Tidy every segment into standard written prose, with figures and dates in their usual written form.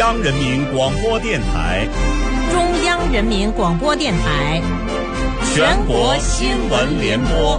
央人民广播电台， 中央人民广播电台， 全国新闻联播。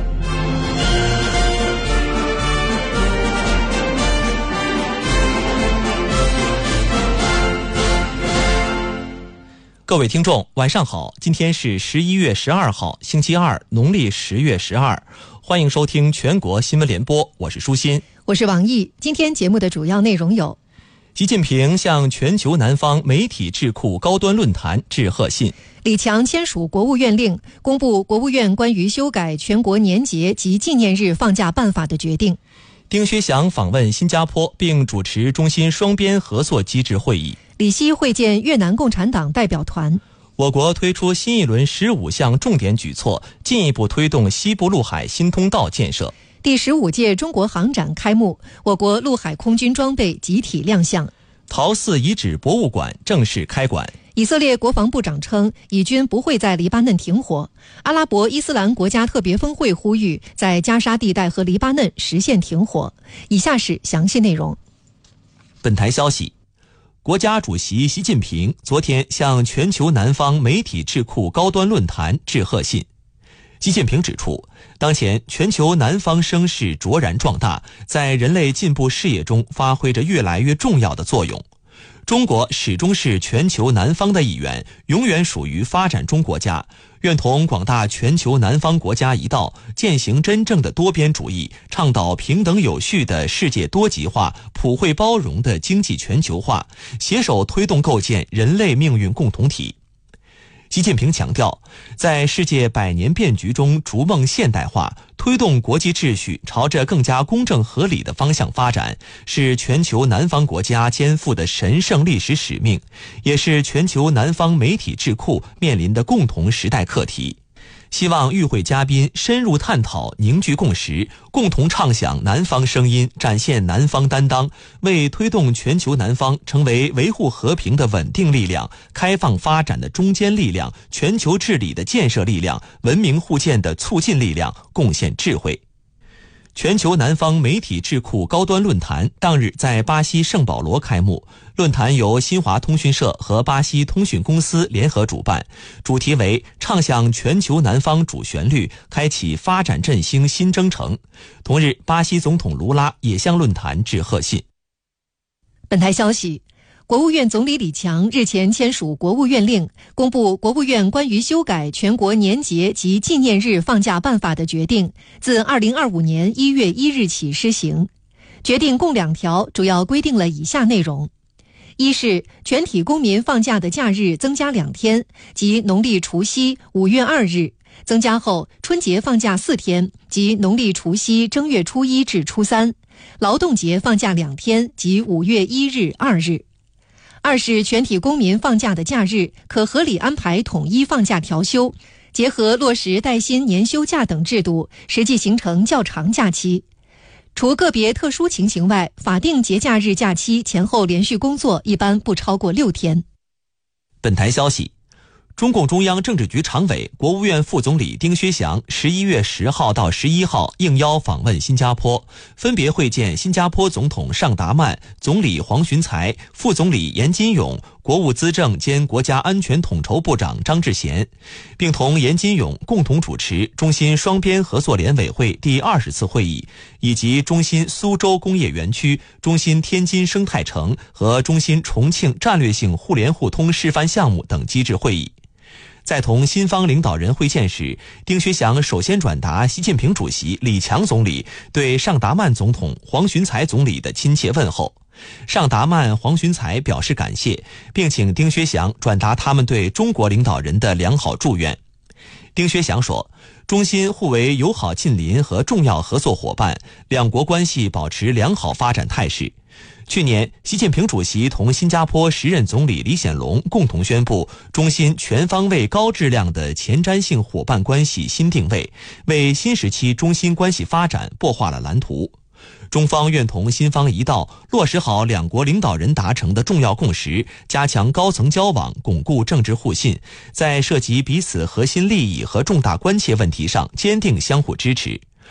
各位听众，晚上好！今天是11月12号，星期二，农历10月12。欢迎收听全国新闻联播，我是舒心， 我是王毅。今天节目的主要内容有： 习近平向全球南方媒体智库高端论坛致贺信； 李强签署国务院令，公布国务院关于修改全国年节及纪念日放假办法的决定； 丁薛祥访问新加坡，并主持中新双边合作机制会议； 李希会见越南共产党代表团； 我国推出新一轮15项重点举措，进一步推动西部陆海新通道建设； 第15届中国航展开幕，我国陆海空军装备集体亮相； 陶寺遗址博物馆正式开馆； 以色列国防部长称，以军不会在黎巴嫩停火；阿拉伯伊斯兰国家特别峰会呼吁在加沙地带和黎巴嫩实现停火。以下是详细内容。 本台消息，国家主席习近平昨天向全球南方媒体智库高端论坛致贺信。习近平指出，当前全球南方声势卓然壮大，在人类进步事业中发挥着越来越重要的作用。中国始终是全球南方的一员，永远属于发展中国家，愿同广大全球南方国家一道，践行真正的多边主义，倡导平等有序的世界多极化、普惠包容的经济全球化，携手推动构建人类命运共同体。习近平强调，在世界百年变局中逐梦现代化，推动国际秩序朝着更加公正合理的方向发展，是全球南方国家肩负的神圣历史使命，也是全球南方媒体智库面临的共同时代课题。希望与会嘉宾深入探讨，凝聚共识，共同唱响南方声音，展现南方担当，为推动全球南方成为维护和平的稳定力量、开放发展的中坚力量、全球治理的建设力量、文明互鉴的促进力量贡献智慧。全球南方媒体智库高端论坛当日在巴西圣保罗开幕，论坛由新华通讯社和巴西通讯公司联合主办，主题为唱响全球南方主旋律，开启发展振兴新征程。同日，巴西总统卢拉也向论坛致贺信。 本台消息，国务院总理李强日前签署国务院令，公布国务院关于修改全国年节及纪念日放假办法的决定，自2025年1月1日起施行。决定共2条，主要规定了以下内容：一是全体公民放假的假日增加2天，即农历除夕5月2日，增加后春节放假4天，即农历除夕正月初1至初3，劳动节放假2天，即5月1日、2日。二是全体公民放假的假日可合理安排统一放假调休，结合落实带薪年休假等制度，实际形成较长假期。除个别特殊情形外，法定节假日假期前后连续工作一般不超过6天。 本台消息，中共中央政治局常委、国务院副总理丁薛祥11月10号到11号应邀访问新加坡，分别会见新加坡总统尚达曼、总理黄循财、副总理严金勇、国务资政兼国家安全统筹部长张志贤，并同严金勇共同主持中新双边合作联委会第20次会议，以及中新苏州工业园区、中新天津生态城和中新重庆战略性互联互通示范项目等机制会议。在同新方领导人会见时，丁薛祥首先转达习近平主席、李强总理对尚达曼总统、黄循财总理的亲切问候。尚达曼、黄循财表示感谢，并请丁薛祥转达他们对中国领导人的良好祝愿。丁薛祥说，中新互为友好近邻和重要合作伙伴，两国关系保持良好发展态势。去年，习近平主席同新加坡时任总理李显龙共同宣布中新全方位高质量的前瞻性伙伴关系新定位，为新时期中新关系发展擘画了蓝图。中方愿同新方一道，落实好两国领导人达成的重要共识，加强高层交往，巩固政治互信，在涉及彼此核心利益和重大关切问题上坚定相互支持。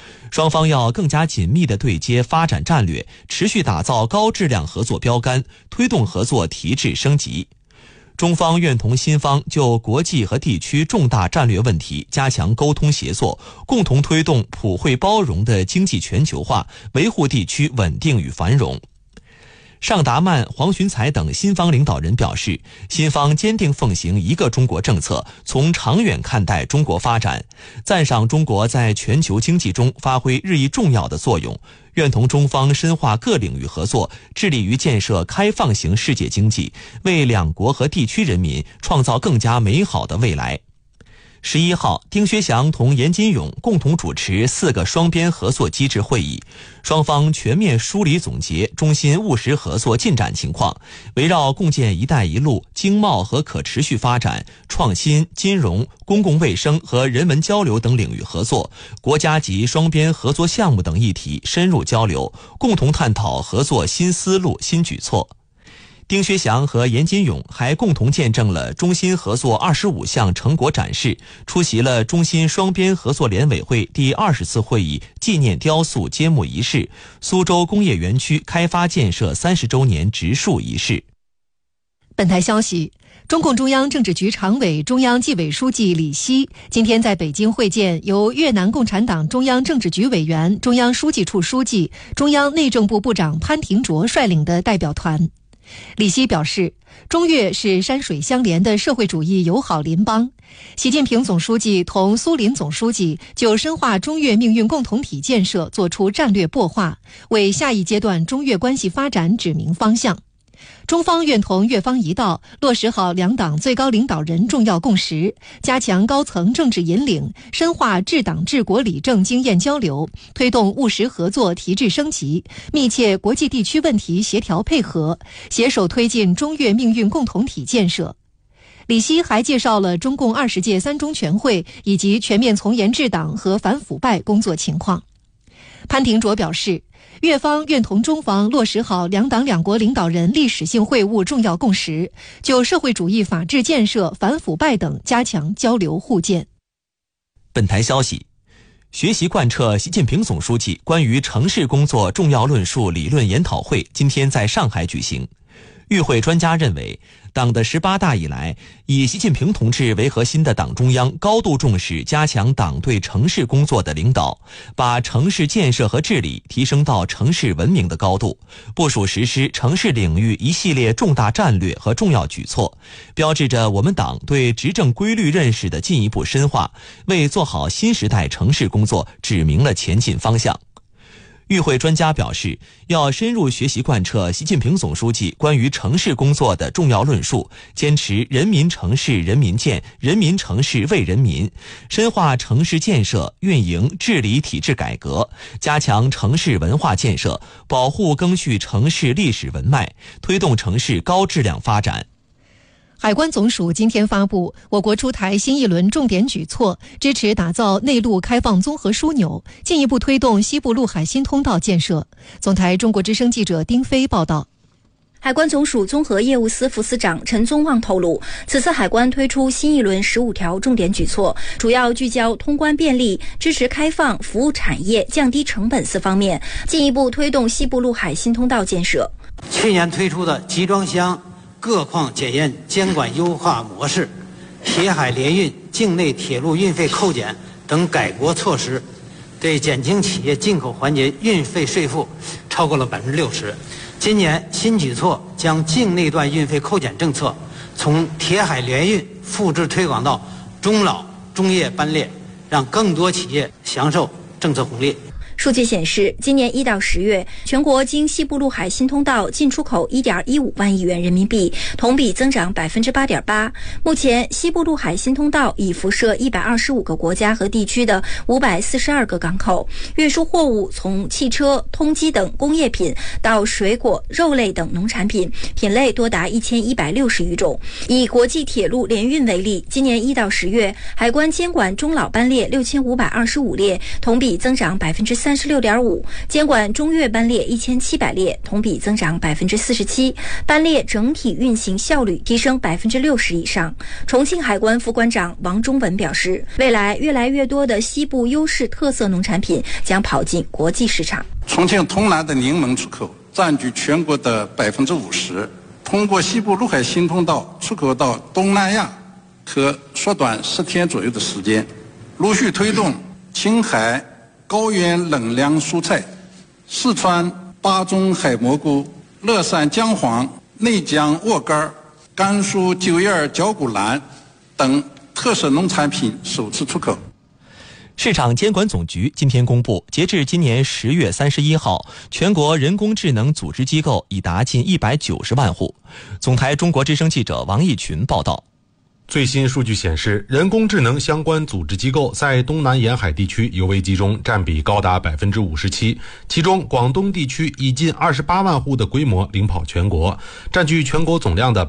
双方要更加紧密地对接发展战略，持续打造高质量合作标杆，推动合作提质升级。中方愿同新方就国际和地区重大战略问题加强沟通协作，共同推动普惠包容的经济全球化，维护地区稳定与繁荣。尚达曼、黄循财等新方领导人表示，新方坚定奉行一个中国政策，从长远看待中国发展，赞赏中国在全球经济中发挥日益重要的作用，愿同中方深化各领域合作，致力于建设开放型世界经济，为两国和地区人民创造更加美好的未来。11号，丁薛祥同严金勇共同主持4个双边合作机制会议，双方全面梳理总结中新务实合作进展情况，围绕共建“一带一路”、经贸和可持续发展、创新、金融、公共卫生和人文交流等领域合作，国家级双边合作项目等议题深入交流，共同探讨合作新思路、新举措。丁薛祥和严金勇还共同见证了中新合作25项成果展示，出席了中新双边合作联委会第20次会议纪念雕塑揭幕仪式、苏州工业园区开发建设30周年植树仪式。 本台消息，中共中央政治局常委、中央纪委书记李希今天在北京会见由越南共产党中央政治局委员、中央书记处书记、中央内政部部长潘廷卓率领的代表团。李希表示，中越是山水相连的社会主义友好邻邦。习近平总书记同苏林总书记就深化中越命运共同体建设作出战略擘画，为下一阶段中越关系发展指明方向。中方愿同越方一道，落实好两党最高领导人重要共识，加强高层政治引领，深化治党治国理政经验交流，推动务实合作提质升级，密切国际地区问题协调配合，携手推进中越命运共同体建设。李希还介绍了中共20届3中全会以及全面从严治党和反腐败工作情况。潘廷卓表示，越方愿同中方落实好两党两国领导人历史性会晤重要共识，就社会主义法治建设、反腐败等加强交流互鉴。 本台消息，学习贯彻习近平总书记关于城市工作重要论述理论研讨会今天在上海举行。与会专家认为，党的18大以来，以习近平同志为核心的党中央高度重视加强党对城市工作的领导，把城市建设和治理提升到城市文明的高度，部署实施城市领域一系列重大战略和重要举措，标志着我们党对执政规律认识的进一步深化，为做好新时代城市工作指明了前进方向。与会专家表示，要深入学习贯彻习近平总书记关于城市工作的重要论述，坚持人民城市人民建、人民城市为人民，深化城市建设、运营、治理体制改革，加强城市文化建设，保护赓续城市历史文脉，推动城市高质量发展。 海关总署今天发布，我国出台新一轮重点举措，支持打造内陆开放综合枢纽，进一步推动西部陆海新通道建设。总台中国之声记者丁飞报道。 海关总署综合业务司副司长陈宗旺透露，此次海关推出新一轮15条重点举措，主要聚焦通关便利、支持开放、服务产业、降低成本4方面，进一步推动西部陆海新通道建设。 去年推出的集装箱各况检验监管优化模式、铁海联运境内铁路运费扣减等改革措施，对减轻企业进口环节运费税负超过了60%。今年新举措将境内段运费扣减政策从铁海联运复制推广到中老中业班列，让更多企业享受政策红利。 数据显示，今年1到10月，全国经西部陆海新通道进出口1.15万亿元人民币，同比增长8.8%。目前，西部陆海新通道已辐射125个国家和地区的542个港口，运输货物从汽车、通机等工业品到水果、肉类等农产品，品类多达1160余种。以国际铁路联运为例，今年1到10月，海关监管中老班列6525列，同比增长30%。 36.5%，监管中越班列1700列，同比增长47%，班列整体运行效率提升60%以上。重庆海关副关长王忠文表示，未来越来越多的西部优势特色农产品将跑进国际市场。 重庆通南的柠檬出口占据全国的50%，通过西部陆海新通道出口到东南亚，可缩短10天左右的时间。陆续推动青海高原冷凉蔬菜、四川巴中海蘑菇、乐山姜黄、内江沃柑、甘肃九叶绞股蓝等特色农产品首次出口。 市场监管总局今天公布，截至今年10月31号，全国人工智能组织机构已达近190万户。总台中国之声记者王义群报道。 最新数据显示，人工智能相关组织机构在东南沿海地区尤为集中，占比高达57%。其中，广东地区以近28万户的规模领跑全国，占据全国总量的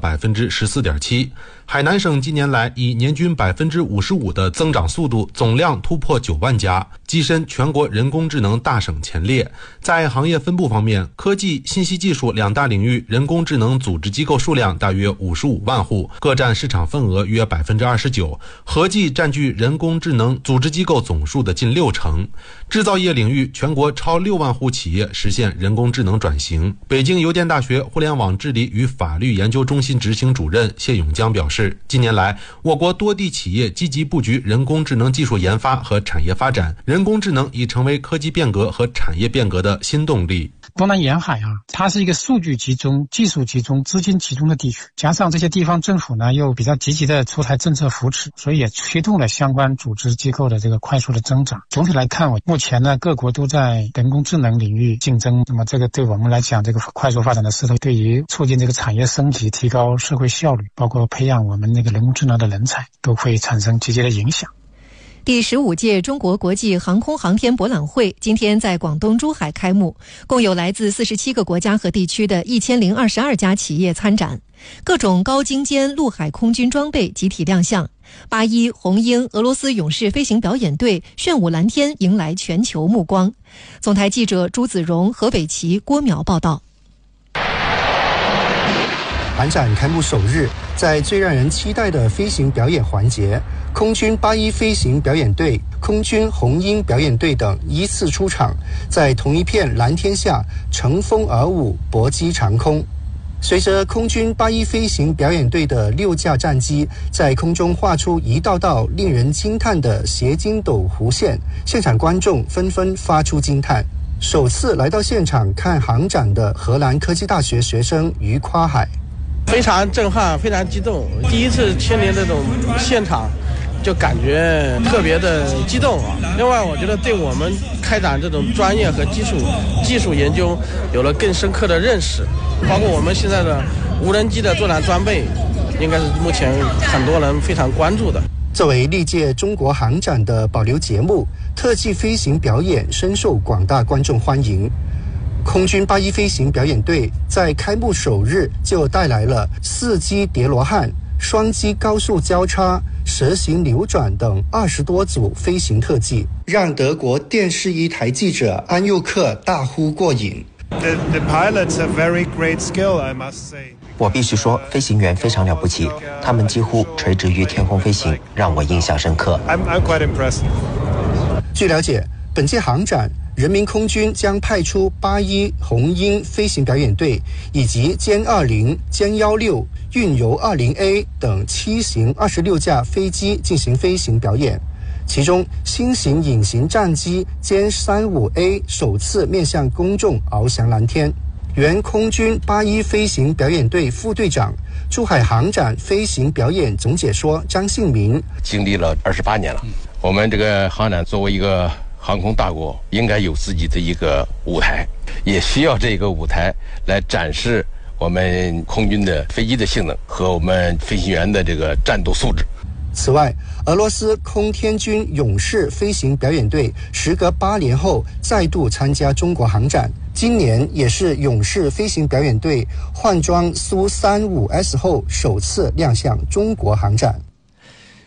14.7%。海南省近年来以年均55%的增长速度，总量突破9万家，跻身全国人工智能大省前列。在行业分布方面，科技、信息技术两大领域人工智能组织机构数量大约55万户，各占市场份额约29%，合计占据人工智能组织机构总数的近60%。制造业领域，全国超6万户企业实现人工智能转型。北京邮电大学互联网治理与法律研究中心执行主任谢永江表示，近年来我国多地企业积极布局人工智能技术研发和产业发展，人工智能已成为科技变革和产业变革的新动力。 东南沿海它是一个数据集中、技术集中、资金集中的地区，加上这些地方政府呢又比较积极的出台政策扶持，所以也推动了相关组织机构的这个快速的增长。总体来看，目前呢各国都在人工智能领域竞争，那么这个对我们来讲，这个快速发展的势头对于促进这个产业升级、提高社会效率，包括培养我们那个人工智能的人才，都会产生积极的影响。 第15届中国国际航空航天博览会今天在广东珠海开幕，共有来自47个国家和地区的1022家企业参展，各种高精尖陆海空军装备集体亮相。81红鹰俄罗斯勇士飞行表演队炫舞蓝天，迎来全球目光。总台记者朱子荣、何北琪、郭苗报道。 航展开幕首日，在最让人期待的飞行表演环节，空军81飞行表演队、空军红鹰表演队等依次出场，在同一片蓝天下乘风而舞，搏击长空。随着空军81飞行表演队的6架战机在空中画出一道道令人惊叹的斜筋斗弧线，现场观众纷纷发出惊叹。首次来到现场看航展的荷兰科技大学学生于夸海， 非常震撼，非常激动，第一次亲临这种现场，就感觉特别的激动啊。另外，我觉得对我们开展这种专业和技术研究有了更深刻的认识，包括我们现在的无人机的作战装备，应该是目前很多人非常关注的。 作为历届中国航展的保留节目，特技飞行表演深受广大观众欢迎。空军81飞行表演队在开幕首日就带来了4机叠罗汉、双机高速交叉、蛇形扭转等20多组飞行特技，让德国电视一台记者安佑克大呼过瘾。 The pilots have very great skill, I must say. 我必须说，飞行员非常了不起，他们几乎垂直于天空飞行，让我印象深刻。 I'm quite impressed. 据了解，本届航展，人民空军将派出81红鹰飞行表演队以及歼20、歼16、运油20A 等7型26架飞机进行飞行表演。其中，新型隐形战机歼35A 首次面向公众翱翔蓝天。原空军81飞行表演队副队长、珠海航展飞行表演总解说张信民， 经历了28年了，我们这个航展作为一个航空大国，应该有自己的一个舞台，也需要这个舞台来展示我们空军的飞机的性能和我们飞行员的这个战斗素质。 此外，俄罗斯空天军勇士飞行表演队时隔8年后再度参加中国航展，今年也是勇士飞行表演队换装苏 35S 后首次亮相中国航展。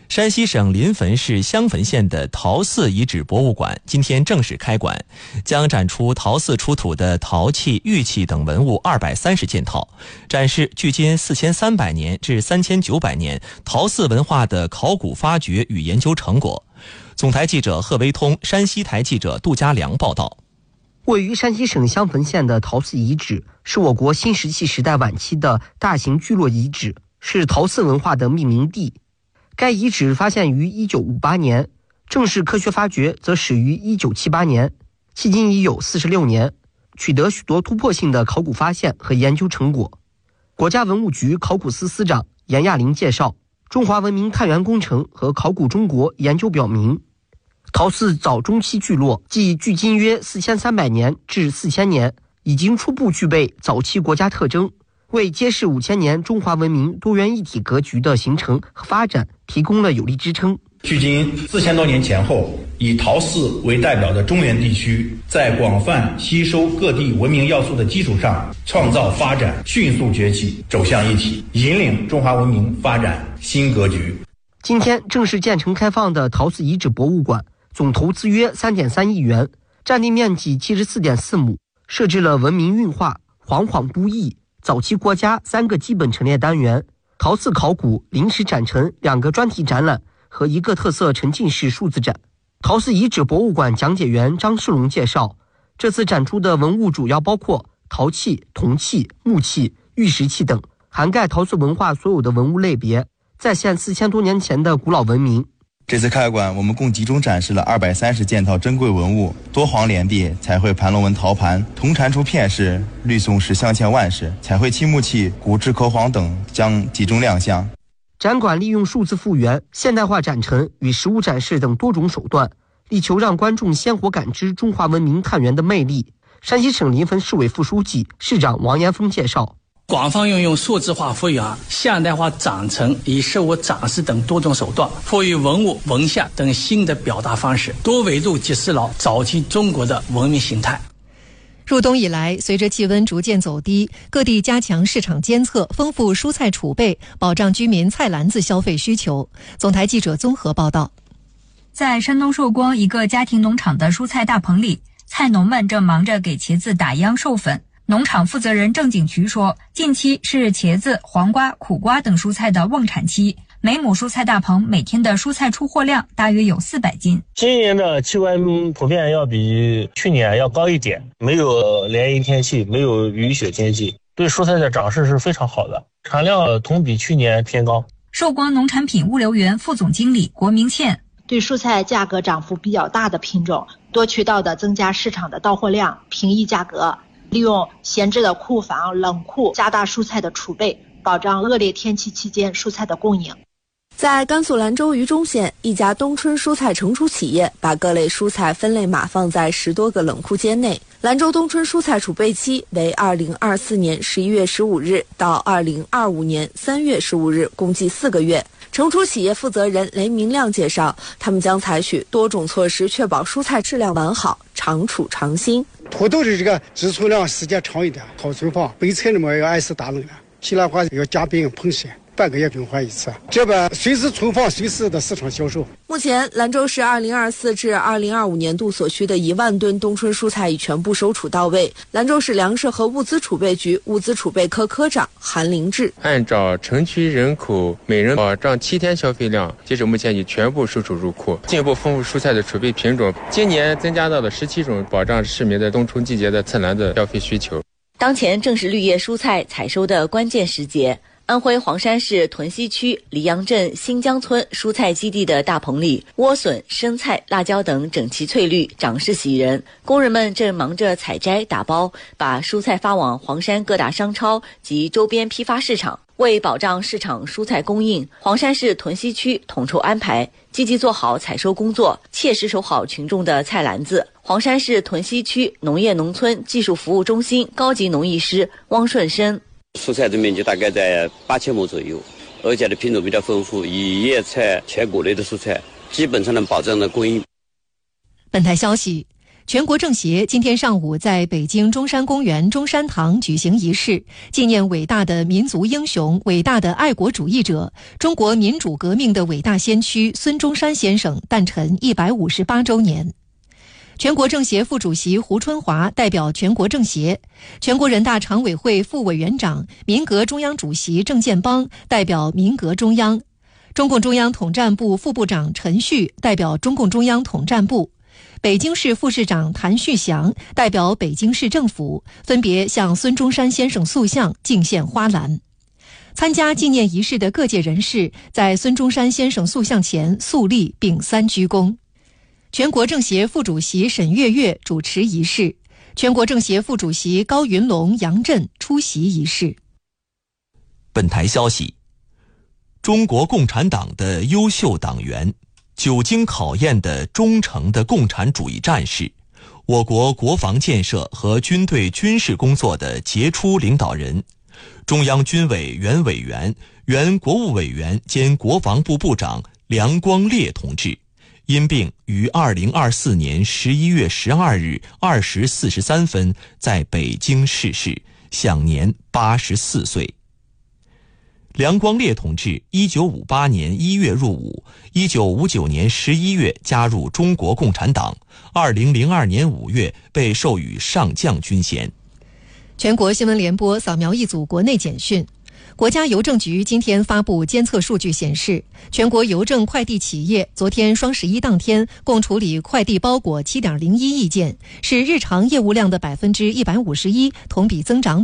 山西省临汾市襄汾县的陶寺遗址博物馆今天正式开馆，将展出陶寺出土的陶器、玉器等文物230件套，展示距今4300年至3900年陶寺文化的考古发掘与研究成果。总台记者贺维通、山西台记者杜家良报道。 位于山西省襄汾县的陶寺遗址是我国新石器时代晚期的大型聚落遗址，是陶寺文化的命名地。该遗址发现于1958年，正式科学发掘则始于1978年，迄今已有46年，取得许多突破性的考古发现和研究成果。国家文物局考古司司长严亚林介绍，中华文明探源工程和考古中国研究表明，陶寺早中期聚落即距今约4300年至4000年，已经初步具备早期国家特征，为揭示5000年中华文明多元一体格局的形成和发展提供了有力支撑。 距今4000多年前后，以陶寺为代表的中原地区，在广泛吸收各地文明要素的基础上，创造发展迅速崛起，走向一体，引领中华文明发展新格局。 今天正式建成开放的陶寺遗址博物馆，总投资约3.3亿元，占地面积74.4亩，设置了文明运化、煌煌都邑、早期国家3个基本陈列单元，陶寺考古临时展陈2个专题展览和1个特色沉浸式数字展。陶寺遗址博物馆讲解员张世龙介绍，这次展出的文物主要包括陶器、铜器、木器、玉石器等，涵盖陶寺文化所有的文物类别，再现4000多年前的古老文明。 这次开馆，我们共集中展示了230件套珍贵文物，多黄连璧、彩绘盘龙纹陶盘、铜蟾蜍片饰、绿松石镶嵌腕饰、彩绘漆木器、骨制口簧等将集中亮相。 展馆利用数字复原、现代化展陈与实物展示等多种手段，力求让观众鲜活感知中华文明探源的魅力。山西省临汾市委副书记、市长王延峰介绍， 广泛运用数字化复原、现代化展陈以实物展示等多种手段，赋予文物、文献等新的表达方式，多维度揭示了早期中国的文明形态。 入冬以来，随着气温逐渐走低，各地加强市场监测，丰富蔬菜储备，保障居民菜篮子消费需求。总台记者综合报道。 在山东寿光一个家庭农场的蔬菜大棚里，菜农们正忙着给茄子打秧授粉。农场负责人郑景渠说，近期是茄子、黄瓜、苦瓜等蔬菜的旺产期，每亩蔬菜大棚每天的蔬菜出货量大约有400斤。 今年的气温普遍要比去年要高一点，没有连阴天气，没有雨雪天气，对蔬菜的长势是非常好的，产量同比去年偏高。 寿光农产品物流园副总经理郭明倩， 对蔬菜价格涨幅比较大的品种，多渠道的增加市场的到货量，平抑价格，利用闲置的库房、冷库加大蔬菜的储备，保障恶劣天气期间蔬菜的供应。 在甘肃兰州榆中县，一家冬春蔬菜成熟企业把各类蔬菜分类码放在10多个冷库间内。兰州冬春蔬菜储备期为2024年11月15日到2025年3月15日，共计4个月。成熟企业负责人雷明亮介绍，他们将采取多种措施，确保蔬菜质量完好，长储长新。 土豆的这个制储量时间长一点，好存放。备菜那么要按时打冷了，其他话要加冰烹晒，半个月更换一次，这边随时存放，随时的市场销售。 目前，兰州市2024至2025年度所需的1万吨冬春蔬菜已全部收储到位。兰州市粮食和物资储备局物资储备科科长韩凌志， 按照城区人口每人保障7天消费量，截止目前已全部收储入库，进一步丰富蔬菜的储备品种。今年增加到了17种，保障市民的冬春季节的菜篮子消费需求。 当前正是绿叶蔬菜采收的关键时节。安徽黄山市屯溪区黎阳镇新疆村蔬菜基地的大棚里，莴笋、生菜、辣椒等整齐翠绿，长势喜人。工人们正忙着采摘、打包，把蔬菜发往黄山各大商超及周边批发市场。为保障市场蔬菜供应，黄山市屯溪区统筹安排，积极做好采收工作，切实守好群众的菜篮子。黄山市屯溪区农业农村技术服务中心高级农艺师汪顺生， 蔬菜的面积大概在8000亩左右，而且的品种比较丰富，以叶菜、全谷类的蔬菜基本上能保证的供应。 本台消息， 全国政协今天上午在北京中山公园中山堂举行仪式，纪念伟大的民族英雄、伟大的爱国主义者、中国民主革命的伟大先驱孙中山先生诞辰158周年。全国政协副主席胡春华代表全国政协，全国人大常委会副委员长、民革中央主席郑建邦代表民革中央，中共中央统战部副部长陈旭代表中共中央统战部，北京市副市长谭旭祥代表北京市政府分别向孙中山先生塑像敬献花篮。参加纪念仪式的各界人士在孙中山先生塑像前肃立并3鞠躬。全国政协副主席沈月月主持仪式，全国政协副主席高云龙、杨震出席仪式。 本台消息，中国共产党的优秀党员，久经考验的忠诚的共产主义战士，我国国防建设和军队军事工作的杰出领导人，中央军委原委员、原国务委员兼国防部部长梁光烈同志，因病于2024年11月12日20时43分在北京逝世，享年84岁。梁光烈同志1958年1月入伍，1959年11月加入中国共产党，2002年5月被授予上将军衔。 全国新闻联播扫描一组国内简讯。国家邮政局今天发布监测数据显示，全国邮政快递企业昨天双11当天共处理快递包裹7.01亿件，是日常业务量的151%，同比增长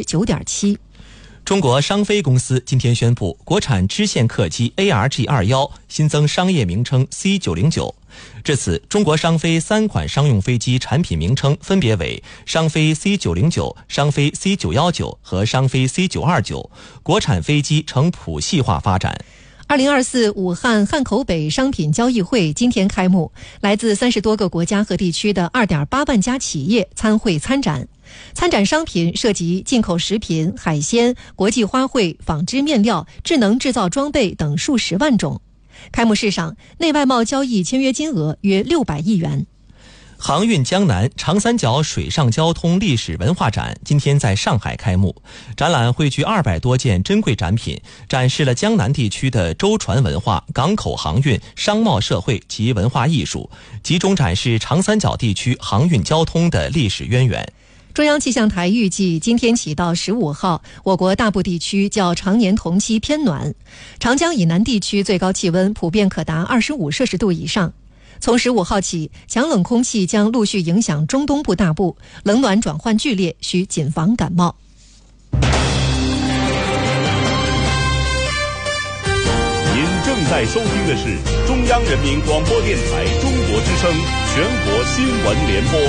9.7%。 中国商飞公司今天宣布，国产支线客机 ARG21 新增商业名称 C909。至此，中国商飞3款商用飞机产品名称分别为商飞 C909、商飞 C919 和商飞 C929， 国产飞机呈谱系化发展。 2024武汉汉口北商品交易会今天开幕，来自30多个国家和地区的2.8万家企业参会参展。参展商品涉及进口食品、海鲜、国际花卉、纺织面料、智能制造装备等数十万种。开幕式上，内外贸交易签约金额约600亿元。 航运江南长三角水上交通历史文化展今天在上海开幕，展览汇聚200多件珍贵展品，展示了江南地区的舟船文化、港口航运、商贸社会及文化艺术，集中展示长三角地区航运交通的历史渊源。 中央气象台预计，今天起到15号，我国大部地区较常年同期偏暖，长江以南地区最高气温普遍可达25摄氏度以上。从15号起，强冷空气将陆续影响中东部大部，冷暖转换剧烈，需谨防感冒。 您正在收听的是中央人民广播电台中国之声全国新闻联播。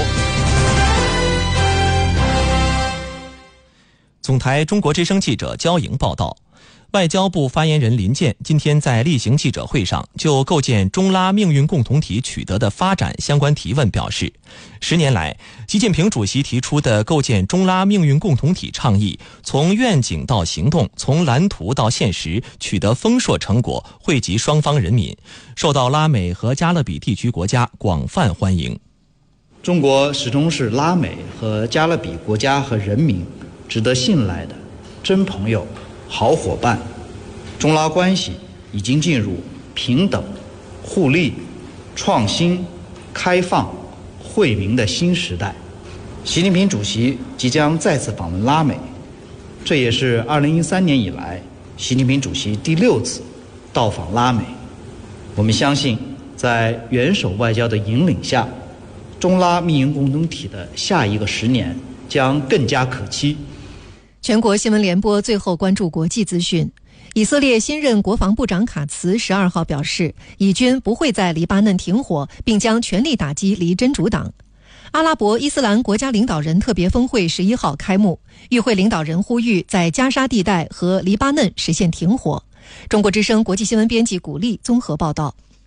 总台中国之声记者焦莹报道，外交部发言人林健今天在例行记者会上就构建中拉命运共同体取得的发展相关提问表示，10年来，习近平主席提出的构建中拉命运共同体倡议，从愿景到行动，从蓝图到现实，取得丰硕成果，惠及双方人民，受到拉美和加勒比地区国家广泛欢迎。 中国始终是拉美和加勒比国家和人民值得信赖的真朋友、好伙伴。中拉关系已经进入平等、互利、创新、开放、惠民的新时代。习近平主席即将再次访问拉美，这也是2013年以来习近平主席第6次到访拉美。我们相信，在元首外交的引领下，中拉命运共同体的下一个10年将更加可期。 全国新闻联播最后关注国际资讯。以色列新任国防部长卡茨12号表示，以军不会在黎巴嫩停火，并将全力打击离真主党。阿拉伯伊斯兰国家领导人特别峰会11号开幕，与会领导人呼吁在加沙地带和黎巴嫩实现停火。中国之声国际新闻编辑古丽综合报道。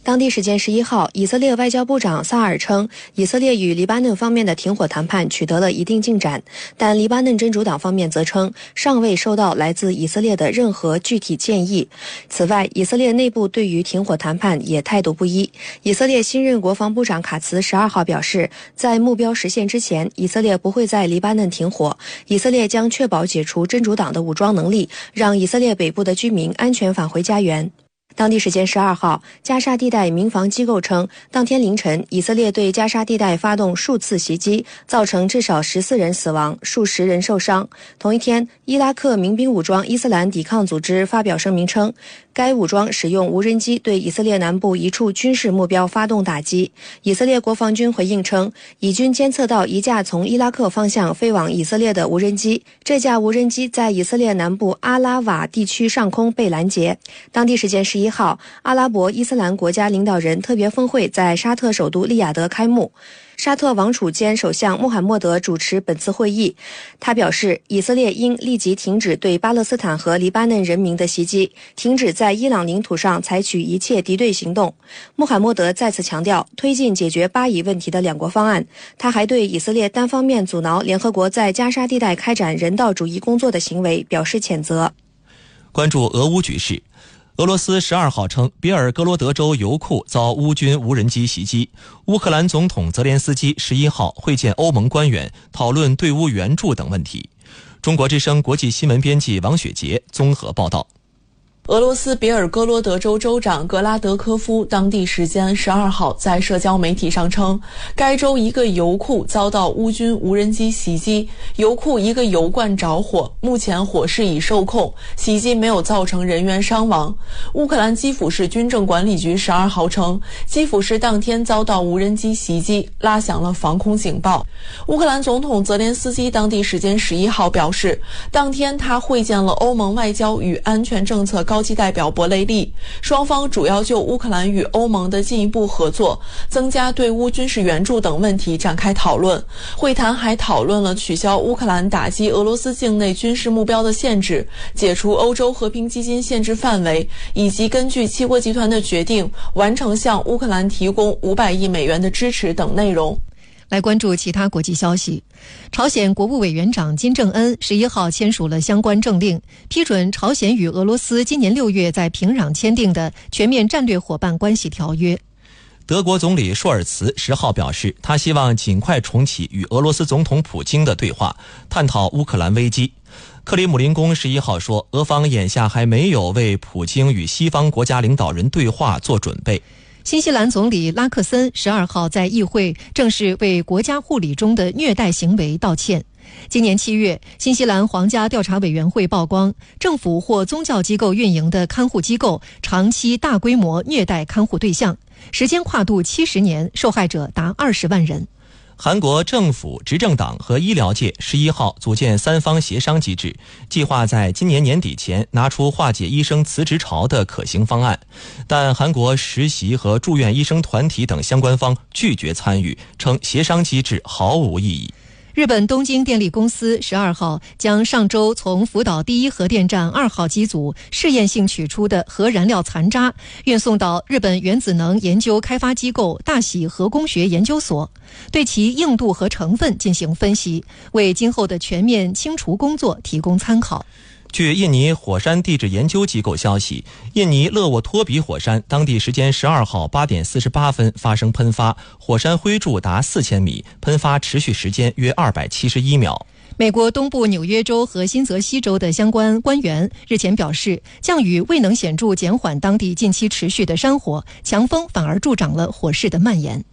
当地时间11号，以色列外交部长萨尔称，以色列与黎巴嫩方面的停火谈判取得了一定进展，但黎巴嫩真主党方面则称尚未收到来自以色列的任何具体建议。此外，以色列内部对于停火谈判也态度不一。以色列新任国防部长卡茨12号表示，在目标实现之前，以色列不会在黎巴嫩停火，以色列将确保解除真主党的武装能力，让以色列北部的居民安全返回家园。当地时间12号，加沙地带民防机构称，当天凌晨，以色列对加沙地带发动数次袭击，造成至少14人死亡，数十人受伤。同一天，伊拉克民兵武装伊斯兰抵抗组织发表声明称，该武装使用无人机对以色列南部一处军事目标发动打击。以色列国防军回应称，以军监测到一架从伊拉克方向飞往以色列的无人机，这架无人机在以色列南部阿拉瓦地区上空被拦截。当地时间11号，阿拉伯伊斯兰国家领导人特别峰会在沙特首都利雅得开幕。沙特王储兼首相穆罕默德主持本次会议，他表示，以色列应立即停止对巴勒斯坦和黎巴嫩人民的袭击，停止在伊朗领土上采取一切敌对行动。穆罕默德再次强调推进解决巴以问题的两国方案，他还对以色列单方面阻挠联合国在加沙地带开展人道主义工作的行为表示谴责。 关注俄乌局势。俄罗斯12号称，别尔哥罗德州油库遭乌军无人机袭击。乌克兰总统泽连斯基11号会见欧盟官员，讨论对乌援助等问题。中国之声国际新闻编辑王雪杰综合报道。 俄罗斯别尔哥罗德州州长格拉德科夫当地时间12号在社交媒体上称，该州一个油库遭到乌军无人机袭击，油库一个油罐着火，目前火势已受控，袭击没有造成人员伤亡。乌克兰基辅市军政管理局12号称，基辅市当天遭到无人机袭击，拉响了防空警报。乌克兰总统泽连斯基当地时间11号表示，当天他会见了欧盟外交与安全政策高级代表博雷利，双方主要就乌克兰与欧盟的进一步合作、增加对乌军事援助等问题展开讨论。会谈还讨论了取消乌克兰打击俄罗斯境内军事目标的限制、解除欧洲和平基金限制范围，以及根据七国集团的决定完成向乌克兰提供500亿美元的支持等内容。 来关注其他国际消息。朝鲜国务委员长金正恩11号签署了相关政令，批准朝鲜与俄罗斯今年6月在平壤签订的全面战略伙伴关系条约。 德国总理舒尔茨10号表示，他希望尽快重启与俄罗斯总统普京的对话，探讨乌克兰危机。克里姆林宫11号说，俄方眼下还没有为普京与西方国家领导人对话做准备。 新西兰总理拉克森12号在议会正式为国家护理中的虐待行为道歉。今年7月，新西兰皇家调查委员会曝光，政府或宗教机构运营的看护机构长期大规模虐待看护对象，时间跨度70年，受害者达20万人。 韩国政府、执政党和医疗界11号组建3方协商机制，计划在今年年底前拿出化解医生辞职潮的可行方案，但韩国实习和住院医生团体等相关方拒绝参与，称协商机制毫无意义。 日本东京电力公司12号将上周从福岛第一核电站2号机组试验性取出的核燃料残渣运送到日本原子能研究开发机构大喜核工学研究所，对其硬度和成分进行分析，为今后的全面清除工作提供参考。 据印尼火山地质研究机构消息，印尼勒沃托比火山当地时间12号8点48分发生喷发，火山灰柱达4000米，喷发持续时间约271秒。 美国东部纽约州和新泽西州的相关官员日前表示，降雨未能显著减缓当地近期持续的山火，强风反而助长了火势的蔓延。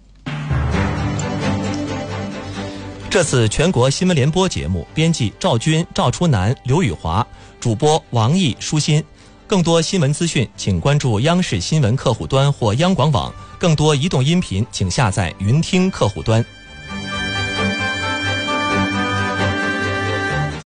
这次全国新闻联播节目编辑赵军、赵初南、刘宇华，主播王毅、舒心。更多新闻资讯请关注央视新闻客户端或央广网，更多移动音频请下载云听客户端。